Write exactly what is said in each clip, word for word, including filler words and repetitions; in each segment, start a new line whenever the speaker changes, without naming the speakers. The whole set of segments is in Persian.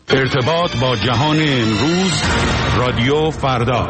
ارتباط با جهان امروز، رادیو فردا.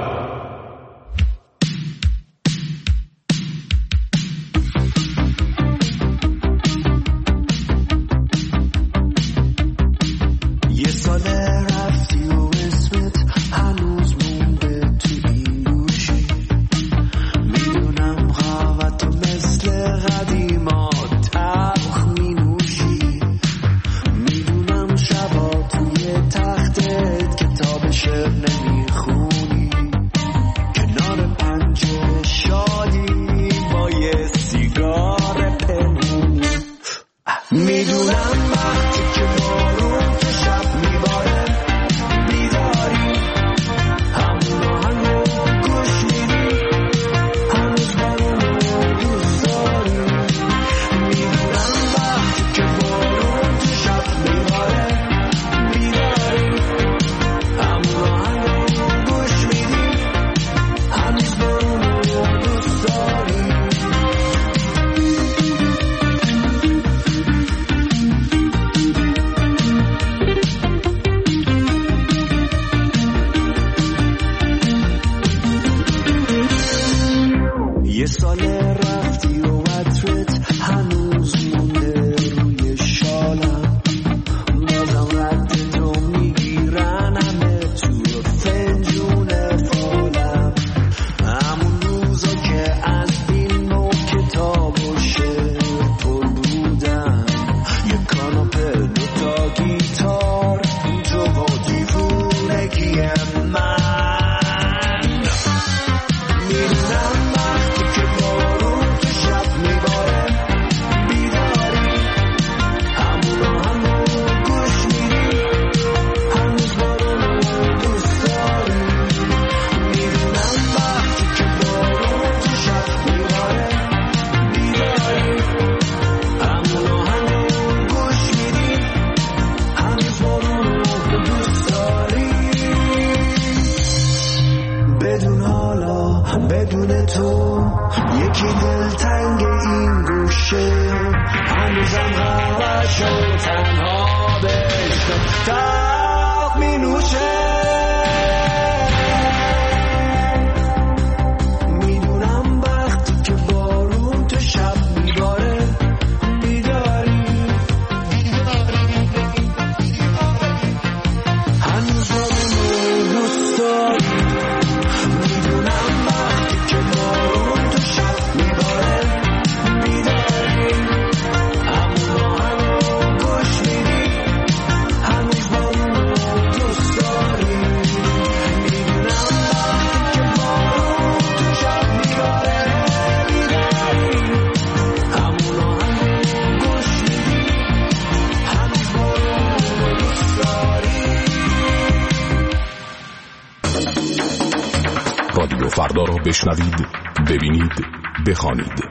فردا را بشنوید، ببینید، بخوانید.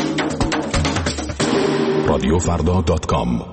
رادیو فردا دات کام.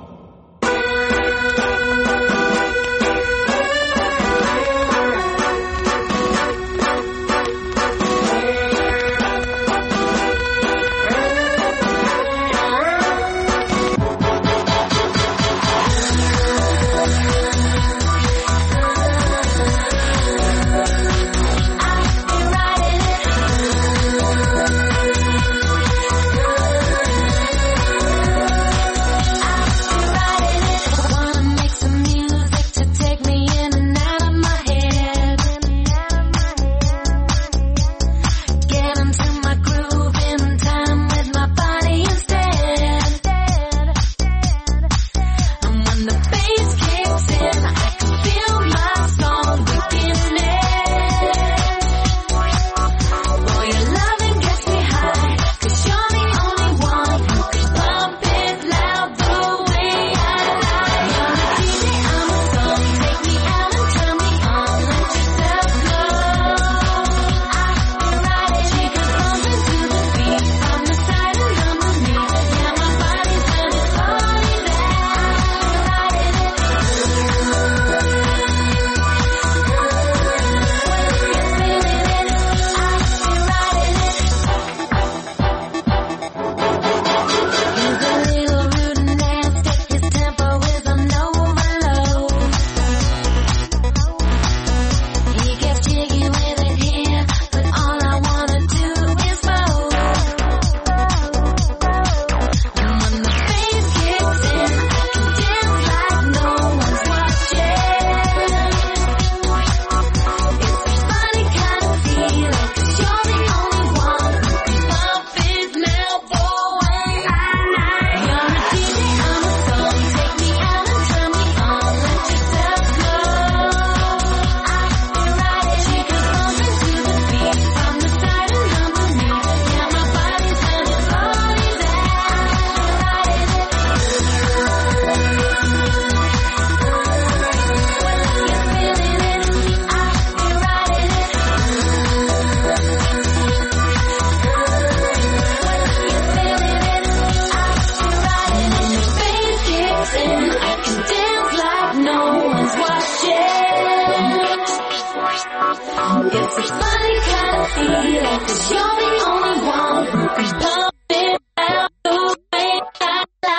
It's a funny kind of feeling, 'cause you're the only one who can pump it out the way I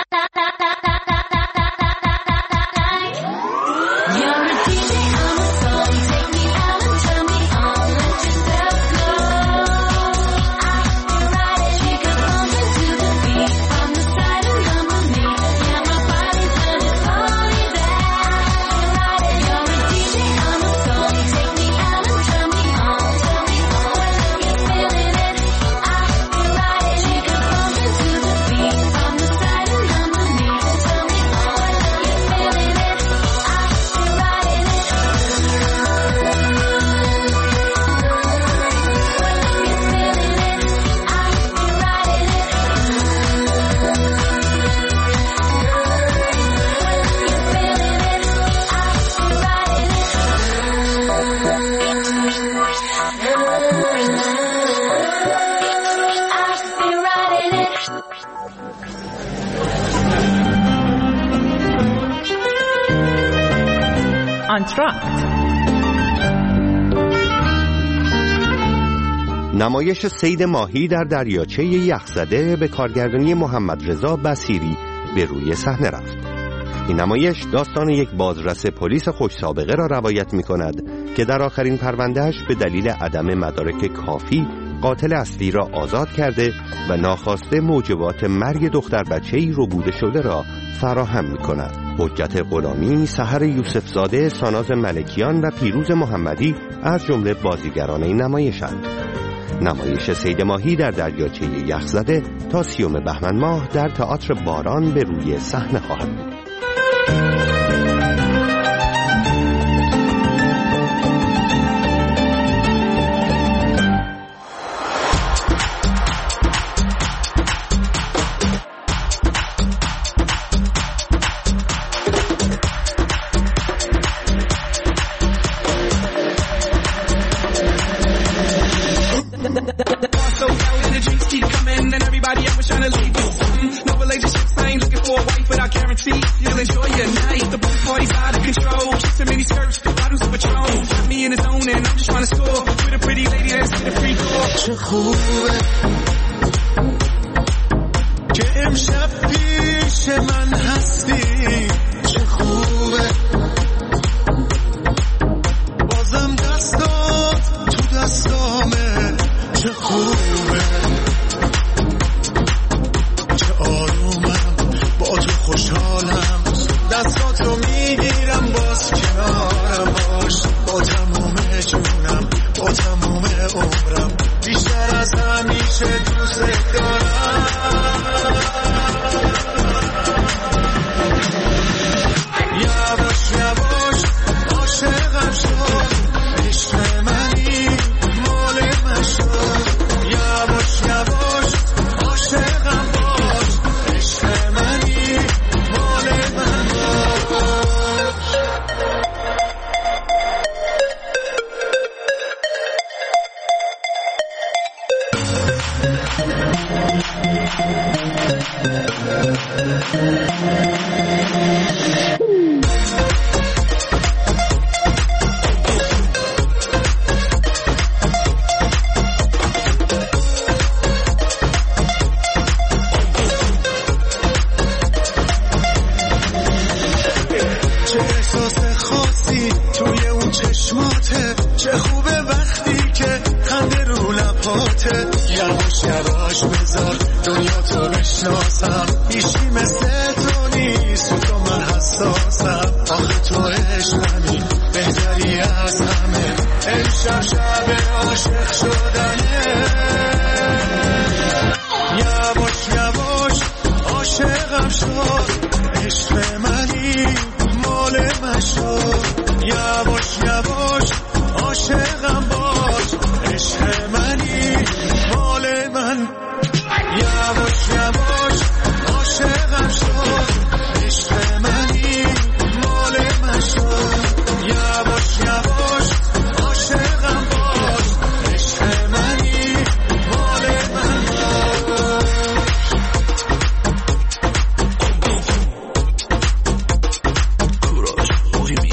like. You're a D J, I'm a song. Take me out and turn me on. Let yourself go. I feel right as you can bump into the beat from the side and underneath. Yeah, my body's gonna slow you down. You're a D J, I'm a song. Take me out and turn me on. Turn me on. You're feeling it. I feel right as you can bump into the beat from the side and underneath. Turn me on. You're feeling it. I feel right in it.
آنتراکت
نمایش صید ماهی در دریاچه یخزده به کارگردانی محمد رضا بصیری به روی صحنه رفت. این نمایش داستان یک بازرس پلیس خوش سابقه را روایت می کند که در آخرین پروندهش به دلیل عدم مدارک کافی قاتل اصلی را آزاد کرده و ناخواسته موجبات مرگ دختر بچه‌ای ربوده شده را فراهم می کند. حجت غلامی، سحر یوسفزاده، ساناز ملکیان و پیروز محمدی از جمله بازیگران این نمایشند. نمایش صید ماهی در دریاچه یخزده تا سیوم بهمن ماه در تئاتر باران به روی صحنه خواهد بود.
چه خوبه که امشب پیش من هستی، چه خوبه بازم دستات تو دستامه، چه خوبه چه آرومم با تو خوشحالم، دستاتو میگیرم باز کنارم باش، با تموم جونم با تموم عمرم، بیشتر از همیشه دوست دارم. یواش یواش عاشقم شد، عشق منی مال من شد، یواش یواش عاشقم باش، عشق منی مال من باش. چه احساس خاصی توی اون چشماته، چه خوبه وقتی که خنده رو لباته، یواش یواش بذار دنیا تو بشناسم، هیچی مثل تو نیست، تو من حساسم، آخه تو عشقمی بهتری از همه، امشب شب عاشق شدنه، یواش یواش عاشقم شد، عشق منی مال من شد، یواش یواش عاشقم باش، عشق منی مال من، یواش یواش عاشقم شد، عشق منی مال من شد، یواش یواش عاشقم باش، عشق منی مال من باش. کوراژ،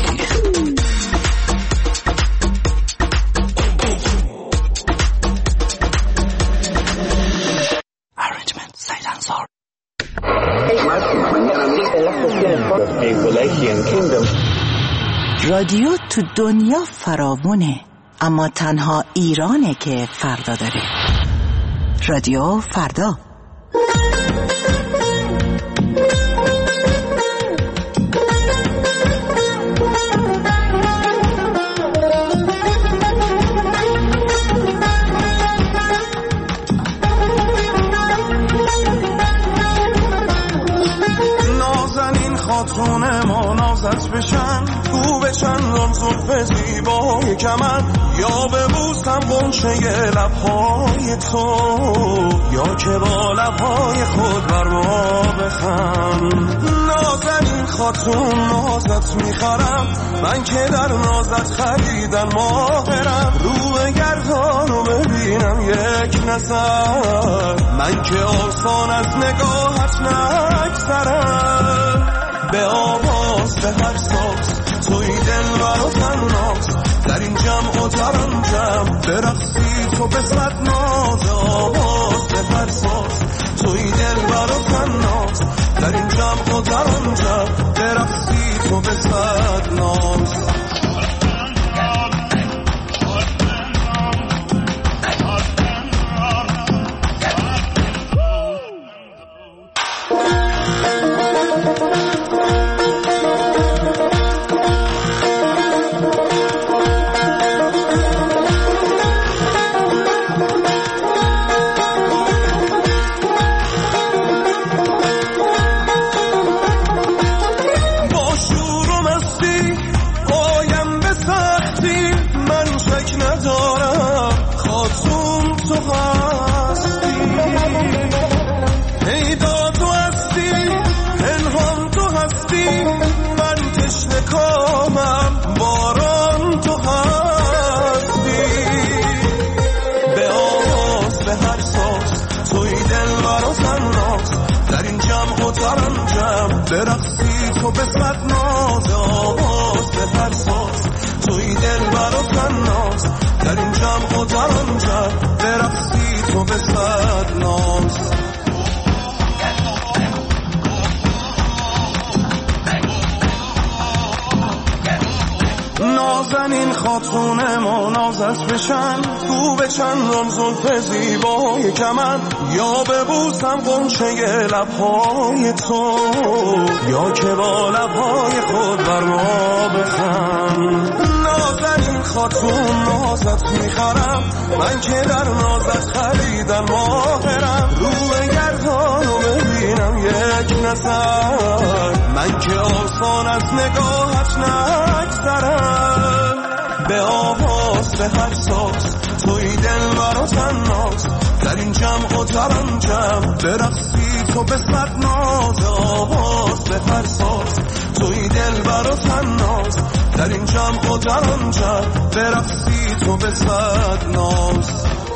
United Kingdom.
رادیو تو دنیا فراوونه، اما تنها ایرانه که فردا داره. رادیو فردا.
خاتون ما نازت بشن، گو بشن زلف زیبای کمن، یا ببوسم غنچه لبهای تو، یا که با لبهای خود بر ما بخند. نازنین خاتون نازت میخرم، من که در نازت خریدن ماهرم، رو به گردانو ببینم یک نظر، من که آسان از نگاهت نگذرم. به آواز به هر ساز توی دل برا تناز، در این جمع و در آن جمع برقصی تو به صد ناز. آواز به هر ساز توی دل برا تناز، در این جمع و در آن جمع برقصی تو به صد ناز. برقصی تو به صد ناز. آواز به هر ساز توی دل برا تناز، در این جمع و در آن جمع برقصی تو به صد ناز. نازنین خاتون ما نازت بشن، گو بشن رم زلف زیبای کمن، یا ببوسم غنچه لبهای تو، یا که با لبهای خود بر ما بخند. نازنین خاتون نازت میخرم، من که در نازت خریدن ماهرم، رو گردانو ببینم یک نظر، من که آسان از نگاهت نگذرم. به آواز به هر ساز توی دل برا تناز، در این جمع و در آن جمع برقصی تو به صد ناز. آواز به هر ساز توی دل برا تناز، در این جمع و در آن جمع برقصی تو به صد ناز.